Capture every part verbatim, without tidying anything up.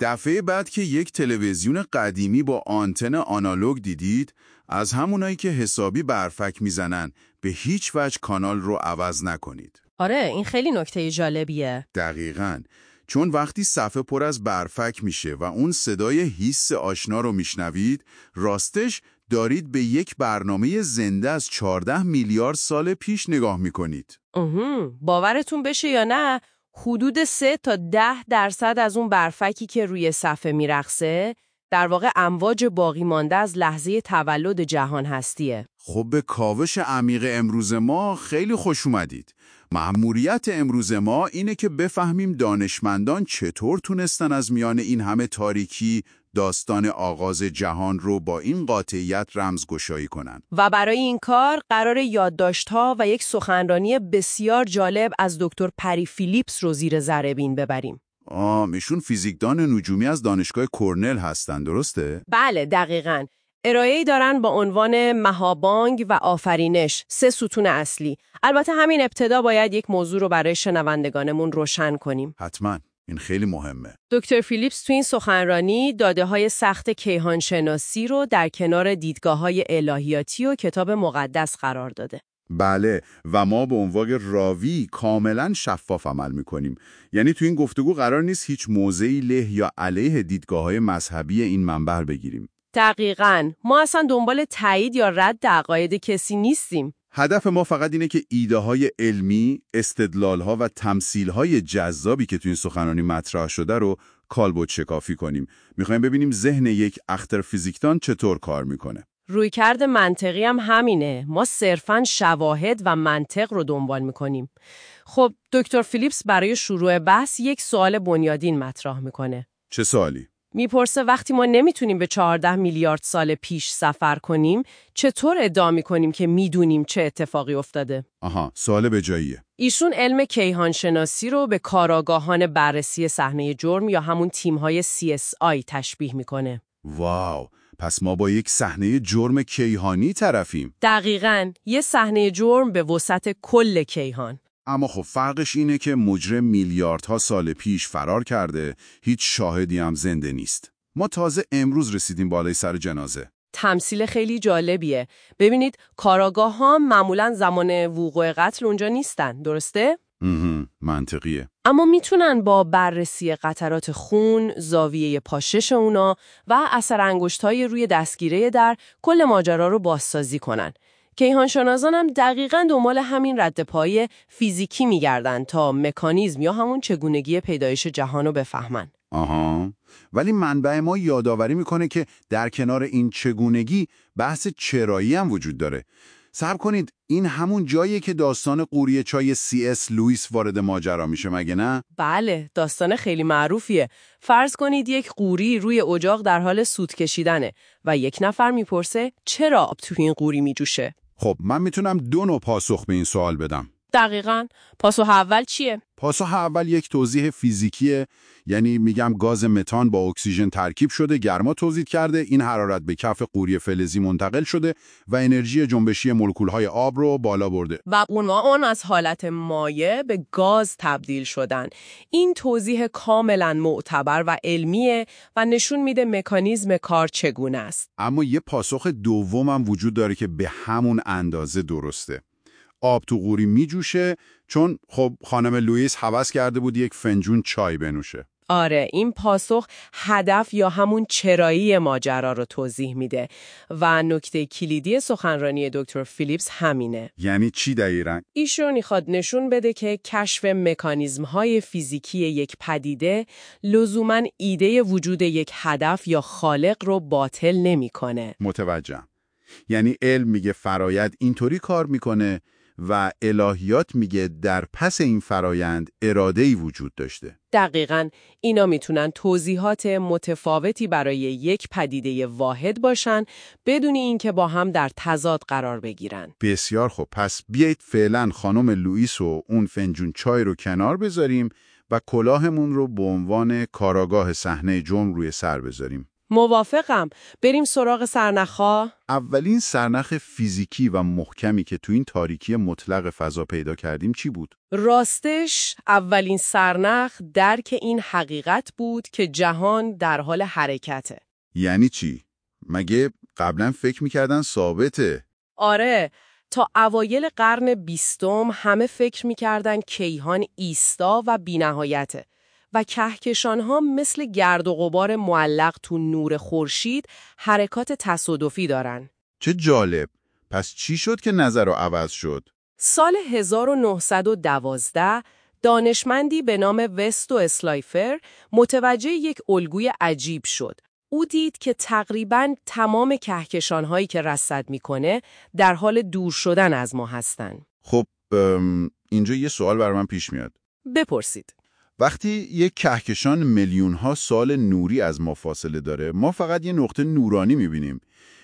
دفعه بعد که یک تلویزیون قدیمی با آنتن آنالوگ دیدید، از همونایی که حسابی برفک میزنن به هیچ وجه کانال رو عوض نکنید. آره، این خیلی نکته جالبیه. دقیقاً. چون وقتی صفحه پر از برفک میشه و اون صدای هیس آشنا رو میشنوید، راستش دارید به یک برنامه زنده از چهارده میلیارد سال پیش نگاه میکنید. اهم، باورتون بشه یا نه، حدود سه تا ده درصد از اون برفکی که روی صفحه میرقصه، در واقع امواج باقی مانده از لحظه تولد جهان هستیه. خب به کاوش عمیق امروز ما خیلی خوش اومدید. مأموریت امروز ما اینه که بفهمیم دانشمندان چطور تونستن از میان این همه تاریکی داستان آغاز جهان رو با این قاطعیت رمزگشایی کنن. و برای این کار قرار یادداشت‌ها و یک سخنرانی بسیار جالب از دکتر پری فیلیپس رو زیر ذره بین ببریم. آه، ایشون فیزیکدان نجومی از دانشگاه کرنل هستن، درسته؟ بله، دقیقاً. ارائه‌ای دارن با عنوان مهابانگ و آفرینش، سه ستون اصلی. البته همین ابتدا باید یک موضوع رو برای شنوندگانمون روشن کنیم. حتماً. این خیلی مهمه. دکتر فیلیپس تو این سخنرانی داده‌های سخت کیهانشناسی رو در کنار دیدگاه‌های الهیاتی و کتاب مقدس قرار داده. بله، و ما به عنوان راوی کاملا شفاف عمل میکنیم. یعنی تو این گفتگو قرار نیست هیچ موضعی له یا علیه دیدگاه‌های مذهبی این منبر بگیریم. دقیقاً. ما اصلا دنبال تایید یا رد عقاید کسی نیستیم. هدف ما فقط اینه که ایده‌های علمی، استدلال‌ها و تمثیل‌های جذابی که تو این سخنرانی مطرح شده رو کالبد شکافی کنیم. می‌خوایم ببینیم ذهن یک اختر فیزیکدان چطور کار میکنه. رویکرد منطقی هم همینه. ما صرفاً شواهد و منطق رو دنبال میکنیم. خب دکتر فیلیپس برای شروع بحث یک سوال بنیادین مطرح میکنه. چه سوالی؟ میپرسه وقتی ما نمیتونیم به چهارده میلیارد سال پیش سفر کنیم، چطور ادعا میکنیم که میدونیم چه اتفاقی افتاده؟ آها، سوال به جاییه. ایشون علم کیهانشناسی رو به کاراگاهان بررسی صحنه جرم یا همون تیم‌های سی اس آی تشبیه میکنه. واو، پس ما با یک صحنه جرم کیهانی طرفیم. دقیقاً، یه صحنه جرم به وسعت کل کیهان. اما خب فرقش اینه که مجرم میلیاردها سال پیش فرار کرده، هیچ شاهدی هم زنده نیست. ما تازه امروز رسیدیم بالای سر جنازه. تمثیل خیلی جالبیه. ببینید کاراگاه ها معمولاً زمان وقوع قتل اونجا نیستن، درسته؟ مهم. منطقیه. اما میتونن با بررسی قطرات خون، زاویه پاشش اونا و اثر انگشت‌های روی دستگیره در کل ماجرا رو بازسازی کنن. کیهانشناسان هم دقیقاً دنبال همین ردپایی فیزیکی میگردن تا مکانیزم یا همون چگونگی پیدایش جهان رو بفهمن. آها، ولی منبع ما یادآوری میکنه که در کنار این چگونگی بحث چرایی هم وجود داره. صبر کنید، این همون جاییه که داستان قوری چای سی اس لوئیس وارد ماجرا میشه، مگه نه؟ بله، داستان خیلی معروفیه. فرض کنید یک قوری روی اجاق در حال سوت کشیدنه و یک نفر میپرسه چرا آب تو این قوری میجوشه؟ خب من میتونم دو نوع پاسخ به این سوال بدم. دقیقاً. پاسخ اول چیه؟ پاسخ اول یک توضیح فیزیکیه، یعنی میگم گاز متان با اکسیژن ترکیب شده، گرما تولید کرده، این حرارت به کف قوری فلزی منتقل شده و انرژی جنبشی مولکول‌های آب رو بالا برده. و اونها اون از حالت مایع به گاز تبدیل شدن. این توضیح کاملاً معتبر و علمیه و نشون میده مکانیزم کار چگونه است. اما یه پاسخ دومم وجود داره که به همون اندازه درسته. آب تو قوری می جوشه چون خب خانم لوئیس هوس کرده بود یک فنجون چای بنوشه. آره، این پاسخ هدف یا همون چرایی ماجرا رو توضیح میده و نکته کلیدی سخنرانی دکتر فیلیپس همینه. یعنی چی دقیقاً؟ ایشون میخواد نشون بده که کشف مکانیزم‌های فیزیکی یک پدیده لزوماً ایده وجود یک هدف یا خالق رو باطل نمیکنه. متوجهم. یعنی علم میگه فرایند اینطوری کار میکنه و الهیات میگه در پس این فرایند اراده‌ای وجود داشته. دقیقاً، اینا میتونن توضیحات متفاوتی برای یک پدیده واحد باشن بدون اینکه با هم در تضاد قرار بگیرن. بسیار خوب، پس بیایید فعلا خانم لوئیس و اون فنجون چای رو کنار بذاریم و کلاهمون رو به عنوان کاراگاه صحنه جرم روی سر بذاریم. موافقم. بریم سراغ سرنخ‌ها. اولین سرنخ فیزیکی و محکمی که تو این تاریکی مطلق فضا پیدا کردیم چی بود؟ راستش اولین سرنخ درک این حقیقت بود که جهان در حال حرکته. یعنی چی؟ مگه قبلا فکر میکردن ثابته؟ آره، تا اوایل قرن بیستم همه فکر میکردن کیهان ایستا و بی‌نهایته و کهکشان‌ها مثل گرد و غبار معلق تو نور خورشید حرکات تصادفی دارن. چه جالب! پس چی شد که نظر رو عوض شد؟ سال هزار و نهصد و دوازده دانشمندی به نام وستو اسلایفر متوجه یک الگوی عجیب شد. او دید که تقریباً تمام کهکشان‌هایی که رصد می‌کنه در حال دور شدن از ما هستن. خب اینجا یه سوال بر من پیش میاد. بپرسید. وقتی یک کهکشان میلیون‌ها سال نوری از ما فاصله داره، ما فقط یه نقطه نورانی می‌بینیم.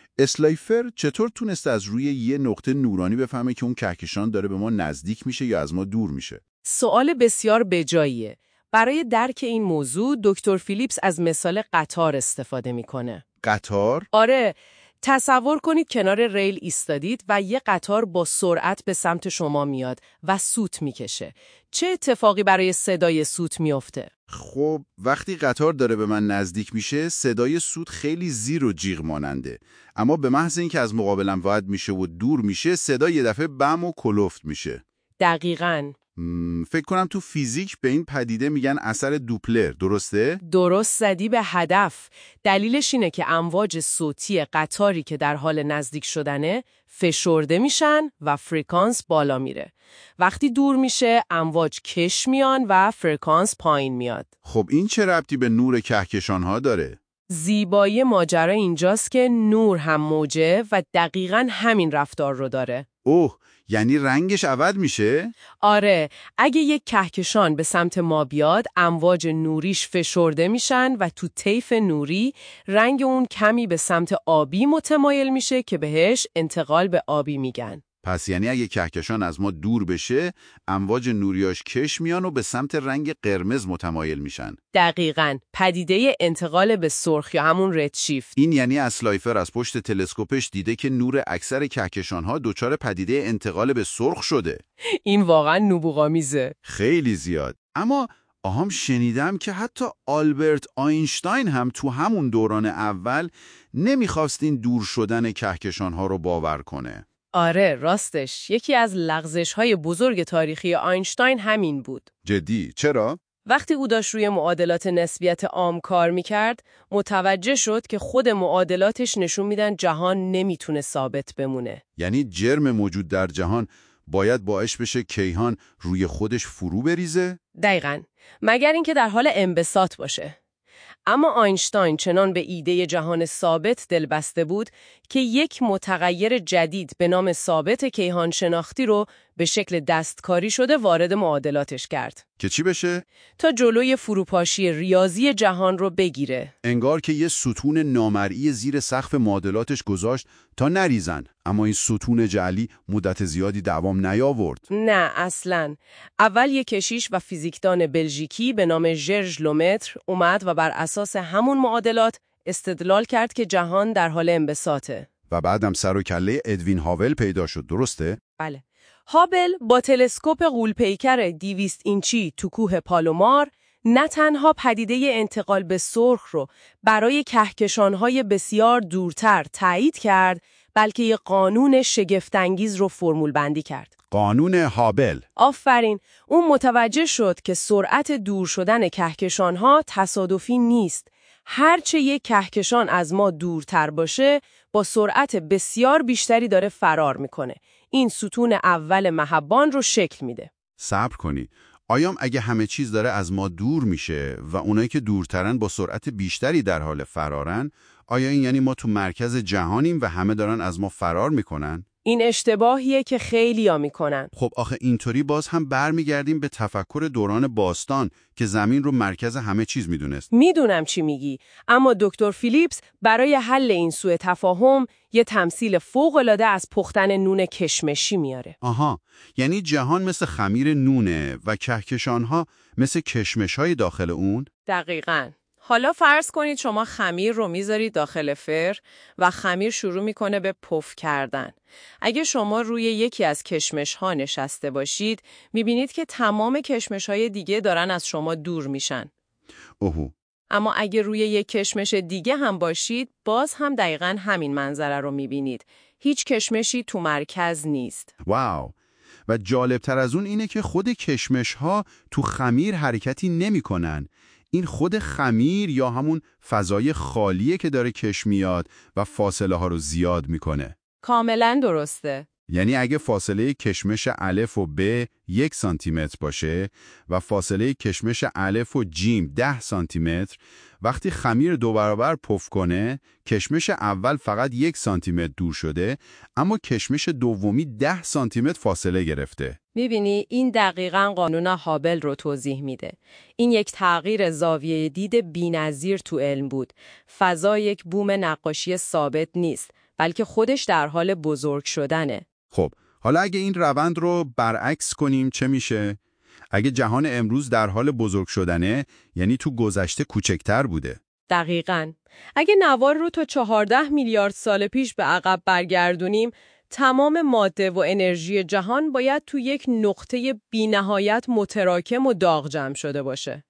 اسلایفر چطور تونسته از روی یه نقطه نورانی بفهمه که اون کهکشان داره به ما نزدیک میشه یا از ما دور میشه؟ سوال بسیار بجاییه. برای درک این موضوع دکتر فیلیپس از مثال قطار استفاده میکنه. قطار؟ آره، تصور کنید کنار ریل ایستادید و یه قطار با سرعت به سمت شما میاد و سوت میکشه. چه اتفاقی برای صدای سوت میفته؟ خب وقتی قطار داره به من نزدیک میشه، صدای سوت خیلی زیر و جیغ ماننده. اما به محض اینکه از مقابلم وارد میشه و دور میشه، صدا یه دفعه بم و کلفت میشه. دقیقاً. فکر کنم تو فیزیک به این پدیده میگن اثر دوپلر، درسته؟ درست زدی به هدف. دلیلش اینه که امواج صوتی قطاری که در حال نزدیک شدنه فشرده میشن و فرکانس بالا میره. وقتی دور میشه امواج کش میان و فرکانس پایین میاد. خب این چه ربطی به نور کهکشان‌ها داره؟ زیبایی ماجرا اینجاست که نور هم موجه و دقیقاً همین رفتار رو داره. اوه، یعنی رنگش عوض میشه؟ آره، اگه یک کهکشان به سمت ما بیاد، امواج نوریش فشرده میشن و تو طیف نوری رنگ اون کمی به سمت آبی متمایل میشه که بهش انتقال به آبی میگن. پس یعنی اگه کهکشان از ما دور بشه، امواج نوریاش کش میان و به سمت رنگ قرمز متمایل میشن. دقیقاً، پدیده انتقال به سرخ یا همون ردشیفت. این یعنی اسلایفر از پشت تلسکوپش دیده که نور اکثر کهکشان‌ها دچار پدیده انتقال به سرخ شده. این واقعاً نبوغامیزه. خیلی زیاد. اما آهام شنیدم که حتی آلبرت آینشتاین هم تو همون دوران اول نمیخواست این دور شدن کهکشان‌ها رو باور کنه. آره، راستش یکی از لغزش‌های بزرگ تاریخی آینشتاین همین بود. جدی؟ چرا؟ وقتی او داشت روی معادلات نسبیت عام کار میکرد، متوجه شد که خود معادلاتش نشون میدن جهان نمیتونه ثابت بمونه. یعنی جرم موجود در جهان باید باعث بشه کیهان روی خودش فرو بریزه؟ دقیقاً، مگر اینکه در حال انبساط باشه. اما آینشتاین چنان به ایده جهان ثابت دلبسته بود که یک متغیر جدید به نام ثابت کیهان شناختی رو به شکل دستکاری شده وارد معادلاتش کرد. که چی بشه؟ تا جلوی فروپاشی ریاضی جهان رو بگیره. انگار که یه ستون نامرئی زیر سقف معادلاتش گذاشت تا نریزن، اما این ستون جعلی مدت زیادی دوام نیاورد. نه اصلاً. اول یک کشیش و فیزیکدان بلژیکی به نام ژرژ لومتر اومد و بر اساس همون معادلات استدلال کرد که جهان در حال انبساطه. و بعدم سر و کله ادوین هاول پیدا شد، درسته؟ بله. هابل با تلسکوپ غول‌پیکر دویست اینچی تو کوه پالومار نه تنها پدیده انتقال به سرخ رو برای کهکشان‌های بسیار دورتر تایید کرد، بلکه یک قانون شگفت‌انگیز رو فرمول بندی کرد. قانون هابل. آفرین. اون متوجه شد که سرعت دور شدن کهکشان‌ها تصادفی نیست. هرچه یک کهکشان از ما دورتر باشه، با سرعت بسیار بیشتری داره فرار میکنه. این ستون اول محبان رو شکل میده. صبر کنی. آیام اگه همه چیز داره از ما دور میشه و اونایی که دورترن با سرعت بیشتری در حال فرارن، آیا این یعنی ما تو مرکز جهانیم و همه دارن از ما فرار میکنن؟ این اشتباهیه که خیلیا میکنن. خب آخه اینطوری باز هم برمیگردیم به تفکر دوران باستان که زمین رو مرکز همه چیز میدونست. میدونم چی میگی، اما دکتر فیلیپس برای حل این سوء تفاهم یه تمثیل فوق‌العاده از پختن نون کشمشی میاره. آها، یعنی جهان مثل خمیر نونه و کهکشان‌ها مثل کشمش‌های داخل اون؟ دقیقاً. حالا فرض کنید شما خمیر رو میذارید داخل فر و خمیر شروع میکنه به پف کردن. اگه شما روی یکی از کشمش ها نشسته باشید، میبینید که تمام کشمش های دیگه دارن از شما دور میشن. اوهو. اما اگه روی یک کشمش دیگه هم باشید، باز هم دقیقاً همین منظره رو میبینید. هیچ کشمشی تو مرکز نیست. واو. و جالبتر از اون اینه که خود کشمش ها تو خمیر حرکتی نمی کنن. این خود خمیر یا همون فضای خالیه که داره کش میاد و فاصله ها رو زیاد میکنه. کاملاً درسته. یعنی اگه فاصله کشمش الف و ب یک سانتی متر باشه و فاصله کشمش الف و جیم ده سانتی متر، وقتی خمیر دو برابر پف کنه، کشمش اول فقط یک سانتی متر دور شده، اما کشمش دومی ده سانتی متر فاصله گرفته. میبینی این دقیقاً قانون هابل رو توضیح میده. این یک تغییر زاویه دید بی‌نظیر تو علم بود. فضا یک بوم نقاشی ثابت نیست، بلکه خودش در حال بزرگ شدنه. خب، حالا اگه این روند رو برعکس کنیم چه میشه؟ اگه جهان امروز در حال بزرگ شدنه، یعنی تو گذشته کوچکتر بوده. دقیقاً. اگه نوار رو تا چهارده میلیارد سال پیش به عقب برگردونیم، تمام ماده و انرژی جهان باید تو یک نقطه بی‌نهایت متراکم و داغ جمع شده باشه.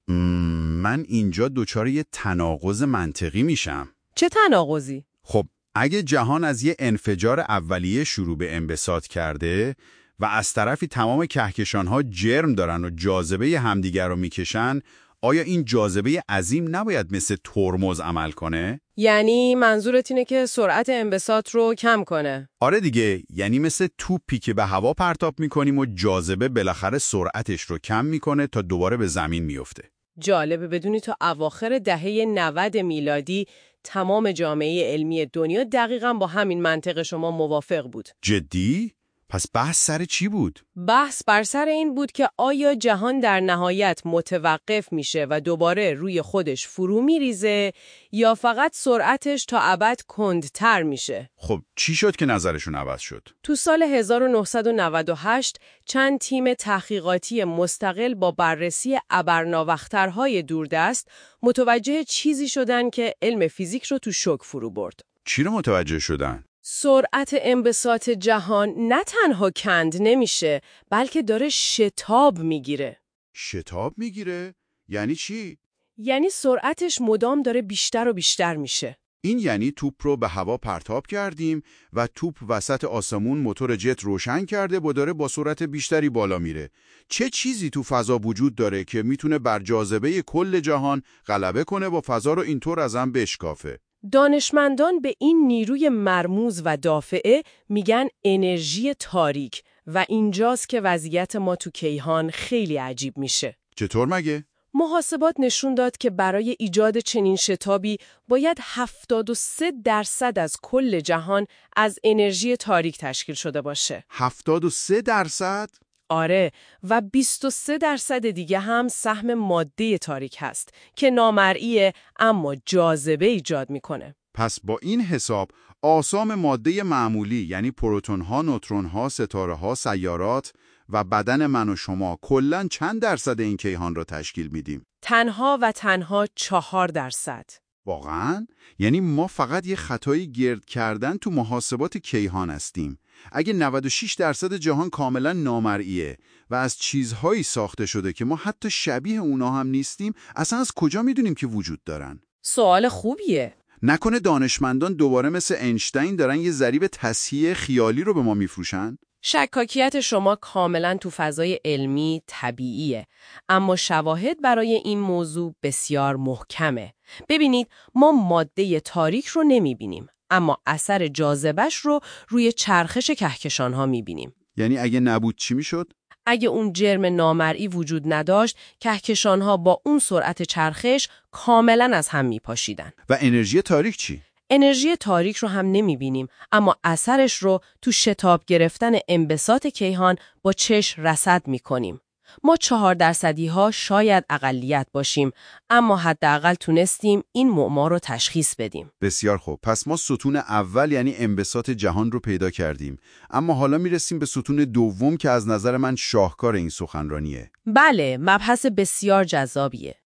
من اینجا دچار یه تناقض منطقی میشم. چه تناقضی؟ خب، اگه جهان از یه انفجار اولیه شروع به انبساط کرده و از طرفی تمام کهکشان‌ها جرم دارن و جاذبه همدیگر رو میکشن، آیا این جاذبه عظیم نباید مثل ترمز عمل کنه؟ یعنی منظورت اینه که سرعت انبساط رو کم کنه؟ آره دیگه، یعنی مثل توپی که به هوا پرتاب میکنیم و جاذبه بالاخره سرعتش رو کم میکنه تا دوباره به زمین میفته. جالبه بدونی تا اواخر دهه نود میلادی تمام جامعه علمی دنیا دقیقاً با همین منطق شما موافق بود. جدی؟ پس بحث سر چی بود؟ بحث بر سر این بود که آیا جهان در نهایت متوقف میشه و دوباره روی خودش فرو میریزه یا فقط سرعتش تا ابد کندتر میشه؟ خب چی شد که نظرشون عوض شد؟ تو سال هزار و نهصد و نود و هشت چند تیم تحقیقاتی مستقل با بررسی ابرناوخترهای دوردست متوجه چیزی شدن که علم فیزیک رو تو شوک فرو برد. چی رو متوجه شدن؟ سرعت انبساط جهان نه تنها کند نمیشه، بلکه داره شتاب میگیره. شتاب میگیره؟ یعنی چی؟ یعنی سرعتش مدام داره بیشتر و بیشتر میشه. این یعنی توپ رو به هوا پرتاب کردیم و توپ وسط آسمون موتور جت روشن کرده و داره با سرعت بیشتری بالا میره. چه چیزی تو فضا وجود داره که میتونه بر جاذبه کل جهان غلبه کنه و فضا رو اینطور از هم بشکافه؟ دانشمندان به این نیروی مرموز و دافعه میگن انرژی تاریک و اینجاست که وضعیت ما تو کیهان خیلی عجیب میشه. چطور مگه؟ محاسبات نشون داد که برای ایجاد چنین شتابی باید هفتاد و سه درصد از کل جهان از انرژی تاریک تشکیل شده باشه. هفتاد و سه درصد؟ آره، و بیست و سه درصد دیگه هم سهم ماده تاریک هست که نامرئیه اما جاذبه ایجاد میکنه. پس با این حساب آسام ماده معمولی یعنی پروتون‌ها، نوترون‌ها، ستاره‌ها، سیارات و بدن من و شما کلاً چند درصد این کیهان را تشکیل میدیم؟ تنها و تنها چهار درصد. واقعاً؟ یعنی ما فقط یه خطایی گرد کردن تو محاسبات کیهان هستیم. اگه نود و شش درصد جهان کاملا نامرئیه و از چیزهایی ساخته شده که ما حتی شبیه اونا هم نیستیم، اصلا از کجا میدونیم که وجود دارن؟ سوال خوبیه. نکنه دانشمندان دوباره مثل اینشتین دارن یه ضریب تصحیح خیالی رو به ما میفروشن؟ شکاکیت شما کاملا تو فضای علمی طبیعیه، اما شواهد برای این موضوع بسیار محکمه. ببینید، ما ماده تاریک رو نمیبینیم، اما اثر جاذبه‌اش رو روی چرخش کهکشان‌ها میبینیم. یعنی اگه نبود چی میشد؟ اگه اون جرم نامرئی وجود نداشت، کهکشان‌ها با اون سرعت چرخش کاملا از هم میپاشیدن. و انرژی تاریک چی؟ انرژی تاریک رو هم نمیبینیم، اما اثرش رو تو شتاب گرفتن انبساط کیهان با چشم رصد میکنیم. ما چهار درصدی ها شاید اقلیت باشیم، اما حداقل تونستیم این معما رو تشخیص بدیم. بسیار خوب. پس ما ستون اول یعنی انبساط جهان رو پیدا کردیم، اما حالا میرسیم به ستون دوم که از نظر من شاهکار این سخنرانیه. بله، مبحث بسیار جذابیه.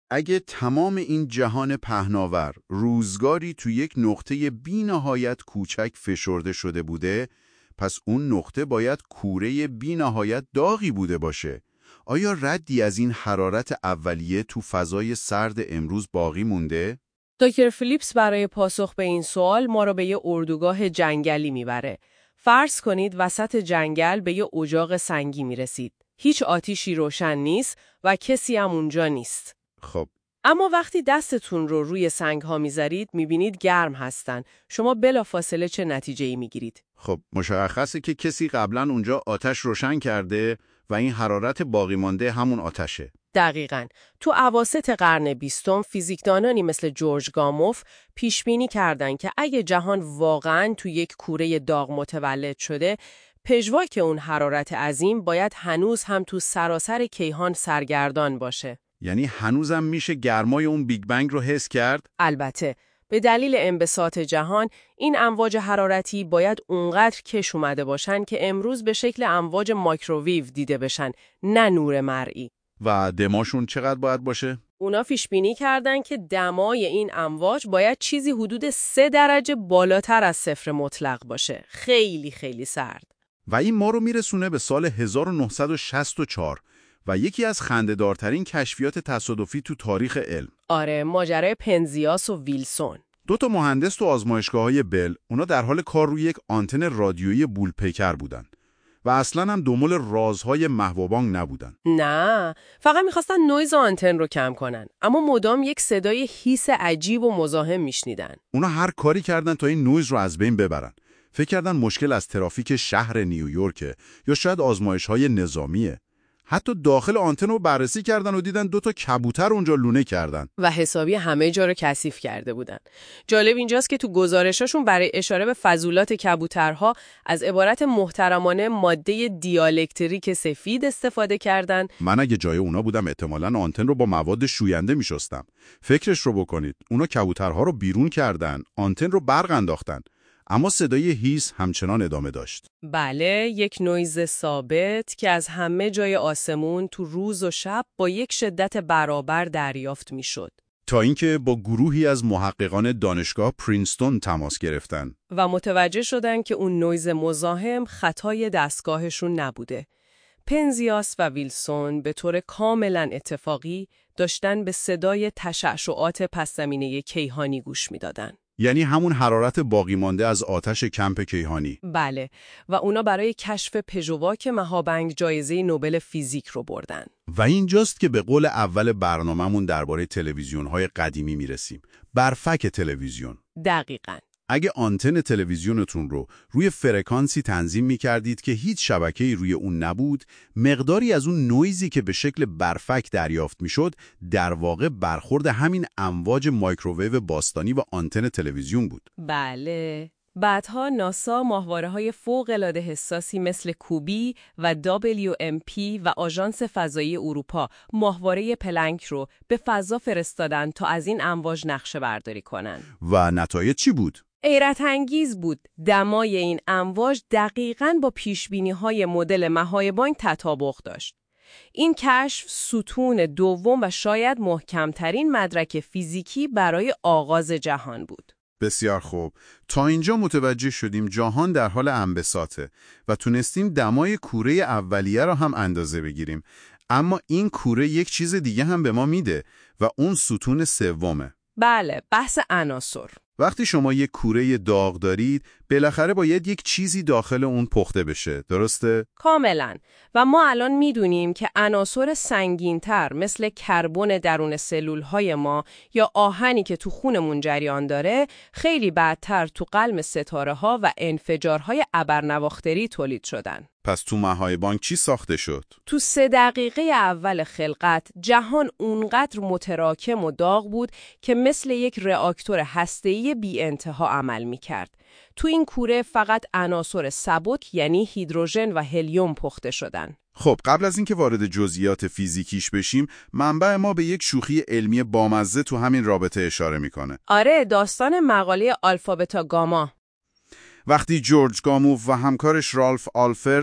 اگه تمام این جهان پهناور روزگاری تو یک نقطه بی‌نهایت کوچک فشرده شده بوده، پس اون نقطه باید کوره بی‌نهایت داغی بوده باشه. آیا ردی از این حرارت اولیه تو فضای سرد امروز باقی مونده؟ دکتر فیلیپس برای پاسخ به این سوال ما رو به یه اردوگاه جنگلی میبره. فرض کنید وسط جنگل به یه اجاق سنگی میرسید. هیچ آتیشی روشن نیست و کسی هم اونجا نیست. خب اما وقتی دستتون رو روی سنگ ها میذارید میبینید گرم هستن. شما بلافاصله چه نتیجه‌ای میگیرید؟ خب مشخصه که کسی قبلا اونجا آتش روشن کرده و این حرارت باقی مانده همون آتشه. دقیقاً. تو اواسط قرن بیستم فیزیکدانانی مثل جورج گاموف پیش بینی کردن که اگه جهان واقعاً تو یک کوره داغ متولد شده، پژواک اون حرارت عظیم باید هنوز هم تو سراسر کیهان سرگردان باشه. یعنی هنوزم میشه گرمای اون بیگ بنگ رو حس کرد؟ البته به دلیل انبساط جهان این امواج حرارتی باید اونقدر کش اومده باشن که امروز به شکل امواج مایکروویو دیده بشن، نه نور مرئی. و دماشون چقدر باید باشه؟ اونا پیش بینی کردن که دمای این امواج باید چیزی حدود سه درجه بالاتر از صفر مطلق باشه. خیلی خیلی سرد. و این ما رو میرسونه به سال هزار و نهصد و شصت و چهار و یکی از خنده‌دارترین کشفیات تصادفی تو تاریخ علم. آره، ماجرای پنزیاس و ویلسون. دو تا مهندس تو آزمایشگاه‌های بل، اونا در حال کار روی یک آنتن رادیویی بولپیکر بودن و اصلاً هم دنبال رازهای محو و بانگ نبودن. نه، فقط میخواستن نویز آنتن رو کم کنن، اما مدام یک صدای هیس عجیب و مزاحم میشنیدن. اونا هر کاری کردن تا این نویز رو از بین ببرن. فکر کردن مشکل از ترافیک شهر نیویورک یا شاید آزمایش‌های نظامیه. حتی داخل آنتن رو بررسی کردن و دیدن دو تا کبوتر اونجا لونه کردن و حسابی همه جا رو کثیف کرده بودن. جالب اینجاست که تو گزارشاشون برای اشاره به فضولات کبوترها از عبارت محترمانه ماده دیالکتریک سفید استفاده کردن. من اگه جای اونا بودم احتمالاً آنتن رو با مواد شوینده می‌شستم. فکرش رو بکنید، اونا کبوترها رو بیرون کردن، آنتن رو برق انداختن. اما صدای هیس همچنان ادامه داشت. بله، یک نویز ثابت که از همه جای آسمون تو روز و شب با یک شدت برابر دریافت میشد. تا اینکه با گروهی از محققان دانشگاه پرینستون تماس گرفتن و متوجه شدن که اون نویز مزاحم خطای دستگاهشون نبوده. پنزیاس و ویلسون به طور کاملا اتفاقی داشتن به صدای تشعشعات پس‌زمینه کیهانی گوش میدادن. یعنی همون حرارت باقی مانده از آتش کمپ کیهانی. بله، و اونا برای کشف پژواک مهابنگ جایزه نوبل فیزیک رو بردن. و اینجاست که به قول اول برنامه‌مون درباره تلویزیون‌های قدیمی میرسیم. برفک تلویزیون. دقیقاً. اگه آنتن تلویزیونتون رو روی فرکانسی تنظیم می‌کردید که هیچ شبکه‌ای روی اون نبود، مقداری از اون نویزی که به شکل برفک دریافت می‌شد، در واقع برخورد همین امواج مایکروویو باستانی و آنتن تلویزیون بود. بله. بعدها ناسا ماهواره‌های فوق‌العاده حساسی مثل کوبی و دبلیو ام پی و آژانس فضایی اروپا ماهواره پلنک رو به فضا فرستادن تا از این امواج نقشه برداری کنن. و نتایج چی بود؟ حیرت انگیز بود. دمای این امواج دقیقاً با پیشبینی‌های مدل مهابنگ تطابق داشت. این کشف ستون دوم و شاید محکمترین مدرک فیزیکی برای آغاز جهان بود. بسیار خوب. تا اینجا متوجه شدیم جهان در حال انبساطه و تونستیم دمای کوره اولیه را هم اندازه بگیریم. اما این کوره یک چیز دیگه هم به ما میده و اون ستون سومه. بله، بحث عناصر. وقتی شما یک کوره داغ دارید، بالاخره باید یک چیزی داخل اون پخته بشه، درسته؟ کاملاً. و ما الان میدونیم که عناصر سنگین‌تر مثل کربن درون سلول‌های ما یا آهنی که تو خونمون جریان داره، خیلی بعدتر تو قلب ستاره‌ها و انفجارهای ابرنواختری تولید شدن. پس تو مهابنگ چی ساخته شد؟ تو سه دقیقه اول خلقت جهان اونقدر متراکم و داغ بود که مثل یک رآکتور هسته‌ای بی انتها عمل می‌کرد. تو این کوره فقط عناصر سبک یعنی هیدروژن و هلیوم پخته شدن. خب قبل از اینکه وارد جزئیات فیزیکیش بشیم، منبع ما به یک شوخی علمی بامزه تو همین رابطه اشاره میکنه. آره، داستان مقاله آلفا بتا گاما. وقتی جورج گاموف و همکارش رالف آلفر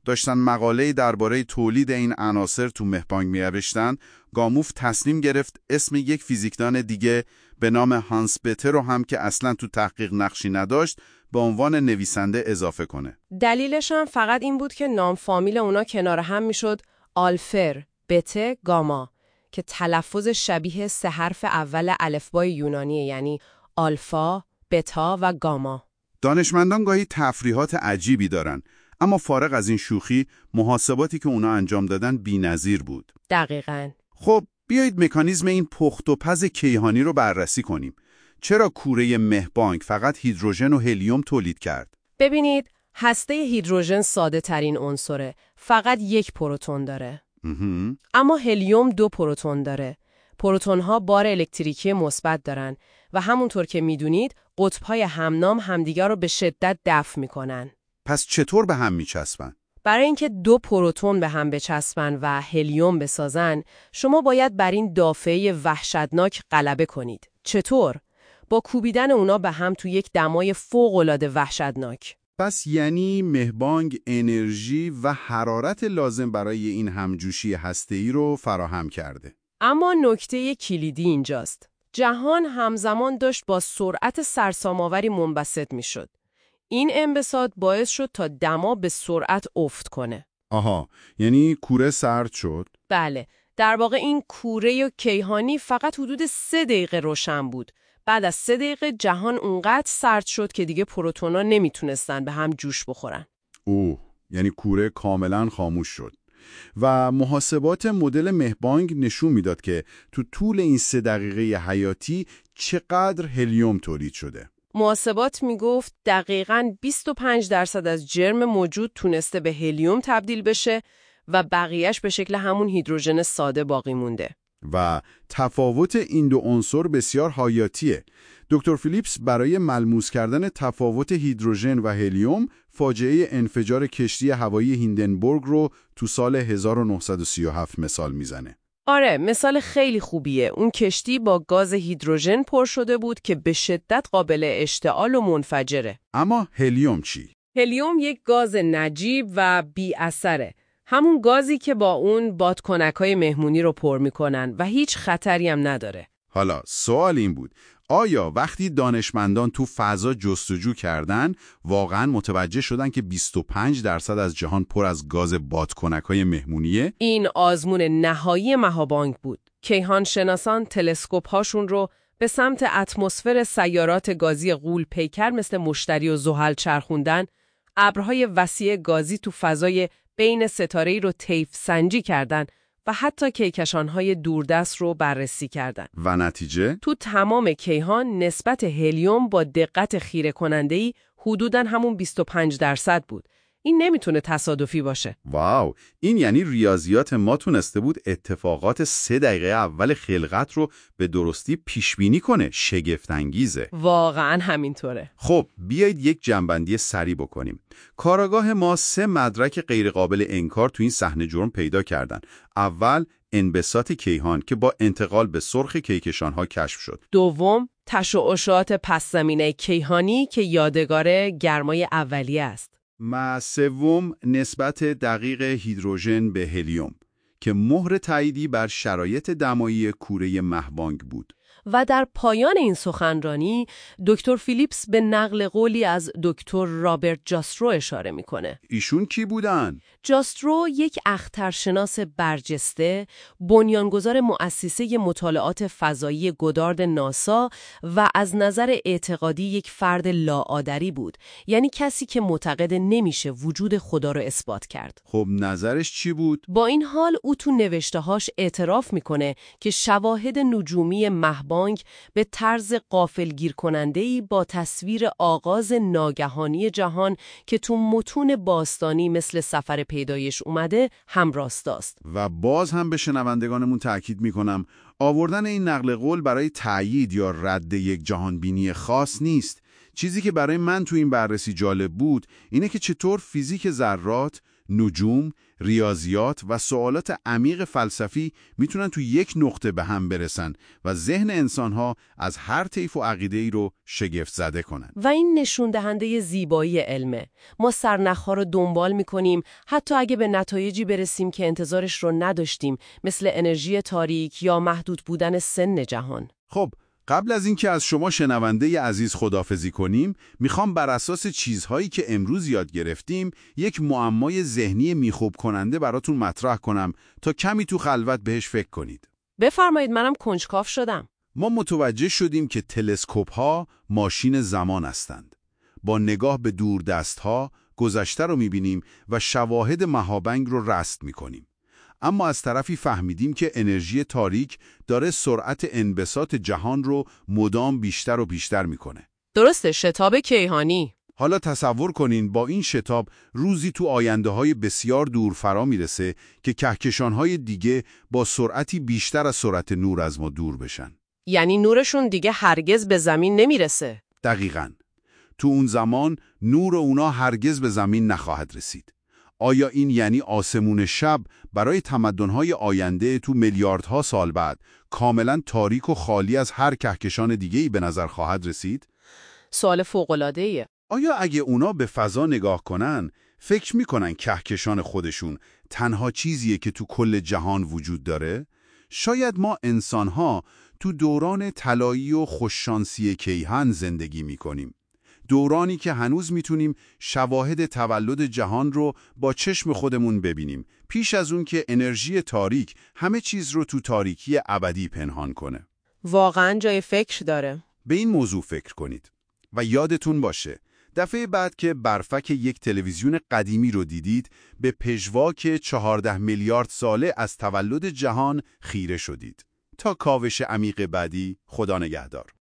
داشتن مقاله‌ای درباره تولید این عناصر تو مهبانگ می‌نوشتن، گاموف تصمیم گرفت اسم یک فیزیکدان دیگه به نام هانس بته رو هم که اصلاً تو تحقیق نقشی نداشت به عنوان نویسنده اضافه کنه. دلیلش هم فقط این بود که نام فامیل اونا کنار هم میشد آلفر، بته، گاما که تلفظ شبیه سه حرف اول الفبای یونانیه، یعنی آلفا، بتا و گاما. دانشمندان گاهی تفریحات عجیبی دارن، اما فارغ از این شوخی محاسباتی که اونا انجام دادن بی‌نظیر بود. دقیقاً. خب بیایید مکانیزم این پخت و پز کیهانی رو بررسی کنیم. چرا کوره مهبانگ فقط هیدروژن و هلیوم تولید کرد؟ ببینید، هسته هیدروژن ساده ترین عنصره، فقط یک پروتون داره. مهم. اما هلیوم دو پروتون داره. پروتون‌ها بار الکتریکی مثبت دارن و همونطور که میدونید قطب‌های همنام همدیگر رو به شدت دفع میکنن. پس چطور به هم میچسبن؟ برای اینکه دو پروتون به هم بچسبن و هلیوم بسازن، شما باید بر این دافعه وحشتناک غلبه کنید. چطور؟ با کوبیدن اونا به هم تو یک دمای فوق‌العاده وحشتناک. پس یعنی مهبانگ انرژی و حرارت لازم برای این همجوشی هسته‌ای رو فراهم کرده. اما نکته کلیدی اینجاست. جهان همزمان داشت با سرعت سرسام‌آوری منبسط میشد. این انبساط باعث شد تا دما به سرعت افت کنه. آها، یعنی کوره سرد شد؟ بله، در واقع این کوره و کیهانی فقط حدود سه دقیقه روشن بود. بعد از سه دقیقه جهان اونقدر سرد شد که دیگه پروتونا نمیتونستن به هم جوش بخورن. اوه، یعنی کوره کاملا خاموش شد. و محاسبات مدل مهبانگ نشون میداد که تو طول این سه دقیقه حیاتی چقدر هلیوم تولید شده. محاسبات میگفت دقیقاً بیست و پنج درصد از جرم موجود تونسته به هلیوم تبدیل بشه و بقیهش به شکل همون هیدروژن ساده باقی مونده. و تفاوت این دو عنصر بسیار حیاتیه. دکتر فیلیپس برای ملموس کردن تفاوت هیدروژن و هلیوم فاجعه انفجار کشتی هوایی هیندنبورگ رو تو سال هزار و نهصد و سی و هفت مثال میزنه. آره، مثال خیلی خوبیه. اون کشتی با گاز هیدروژن پر شده بود که به شدت قابل اشتعال و منفجره. اما هلیوم چی؟ هلیوم یک گاز نجیب و بی اثره. همون گازی که با اون بادکنکای مهمونی رو پر میکنن و هیچ خطری هم نداره. حالا سوال این بود، آیا وقتی دانشمندان تو فضا جستجو کردن واقعاً متوجه شدن که بیست و پنج درصد از جهان پر از گاز بادکنکای مهمونیه؟ این آزمون نهایی مهابانگ بود. کیهان شناسان تلسکوپ هاشون رو به سمت اتمسفر سیارات گازی غول پیکر مثل مشتری و زحل چرخوندن، ابرهای وسیع گازی تو فضای بین ستاره‌ای رو طیف سنجی کردن و حتی کهکشان‌های دوردست رو بررسی کردن. و نتیجه؟ تو تمام کیهان نسبت هلیوم با دقت خیره کننده‌ای حدوداً همون بیست و پنج درصد بود. این نمیتونه تصادفی باشه. واو، این یعنی ریاضیات ما تونسته بود اتفاقات سه دقیقه اول خلقت رو به درستی پیش بینی کنه. شگفت انگیزه. واقعاً همینطوره. خب بیایید یک جنبندی سریع بکنیم. کاراگاه ما سه مدرک غیرقابل انکار تو این صحنه جرم پیدا کردن. اول انبساط کیهان که با انتقال به سرخ کهکشان‌ها کشف شد. دوم تشعشعات پس زمینه کیهانی که یادگار گرمای اولیه است. و سوم نسبت دقیق هیدروژن به هلیوم که مهر تاییدی بر شرایط دمایی کوره مهبانگ بود. و در پایان این سخنرانی دکتر فیلیپس به نقل قولی از دکتر رابرت جاسترو اشاره میکنه. ایشون کی بودن؟ جاسترو یک اخترشناس برجسته، بنیانگذار مؤسسه مطالعات فضایی گدارد ناسا و از نظر اعتقادی یک فرد لاآدری بود. یعنی کسی که معتقد نمیشه وجود خدا رو اثبات کرد. خب نظرش چی بود؟ با این حال او تو نوشته‌هاش اعتراف میکنه که شواهد نجومی مهبانگ به طرز غافلگیر کننده‌ای با تصویر آغاز ناگهانی جهان که تو متون باستانی مثل سفر پیدایش اومده همراستاست. و باز هم به شنوندگانمون تأکید میکنم آوردن این نقل قول برای تأیید یا رد یک جهانبینی خاص نیست. چیزی که برای من تو این بررسی جالب بود اینه که چطور فیزیک ذرات، نجوم، ریاضیات و سوالات عمیق فلسفی میتونن تو یک نقطه به هم برسن و ذهن انسانها از هر طیف و عقیده‌ای رو شگفت زده کنن. و این نشون دهنده زیبایی علمه. ما سرنخ‌ها رو دنبال می‌کنیم حتی اگه به نتایجی برسیم که انتظارش رو نداشتیم، مثل انرژی تاریک یا محدود بودن سن جهان. خب قبل از اینکه از شما شنونده عزیز خداحافظی کنیم، میخوام بر اساس چیزهایی که امروز یاد گرفتیم یک معمای ذهنی میخوب کننده براتون مطرح کنم تا کمی تو خلوت بهش فکر کنید. بفرمایید، منم کنجکاو شدم. ما متوجه شدیم که تلسکوپ‌ها ماشین زمان هستند. با نگاه به دوردست‌ها گذشته رو میبینیم و شواهد مهابنگ رو رصد میکنیم. اما از طرفی فهمیدیم که انرژی تاریک داره سرعت انبساط جهان رو مدام بیشتر و بیشتر میکنه. درسته، شتاب کیهانی. حالا تصور کنین با این شتاب روزی تو آینده‌های بسیار دور فرا میرسه که کهکشان‌های دیگه با سرعتی بیشتر از سرعت نور از ما دور بشن. یعنی نورشون دیگه هرگز به زمین نمیرسه. دقیقاً. تو اون زمان نور اونا هرگز به زمین نخواهد رسید. آیا این یعنی آسمون شب برای تمدن‌های آینده تو میلیاردها سال بعد کاملاً تاریک و خالی از هر کهکشان دیگه‌ای به نظر خواهد رسید؟ سوال فوق‌العاده‌ایه. آیا اگه اونا به فضا نگاه کنن، فکر میکنن کهکشان خودشون تنها چیزیه که تو کل جهان وجود داره؟ شاید ما انسان‌ها تو دوران طلایی و خوششانسی کیهان زندگی میکنیم. دورانی که هنوز میتونیم شواهد تولد جهان رو با چشم خودمون ببینیم، پیش از اون که انرژی تاریک همه چیز رو تو تاریکی ابدی پنهان کنه. واقعاً جای فکر داره. به این موضوع فکر کنید و یادتون باشه دفعه بعد که برفک یک تلویزیون قدیمی رو دیدید، به پژواک چهارده میلیارد ساله از تولد جهان خیره شدید. تا کاوش عمیق بعدی، خدا نگهدار.